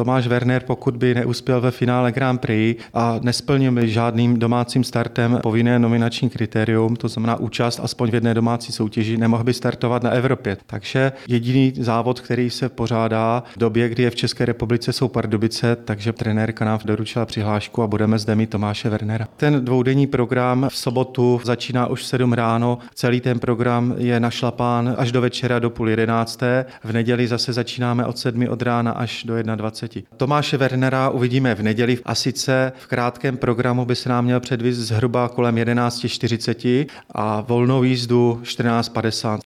Tomáš Werner, pokud by neuspěl ve finále Grand Prix a nesplnil by žádným domácím startem povinné nominační kritérium, to znamená účast aspoň v jedné domácí soutěži, nemohl by startovat na Evropě. Takže jediný závod, který se pořádá v době, kdy je v České republice, jsou Pardubice, takže trenérka nám doručila přihlášku a budeme zde mít Tomáše Wernera. Ten dvoudenní program v sobotu začíná už v 7 ráno. Celý ten program je našlapán až do večera do 10:30. V neděli zase začínáme od 7 od rána až do 21. Tomáše Wernera uvidíme v neděli a sice v krátkém programu by se nám měl předvést zhruba kolem 11:40 a volnou jízdu 14:50.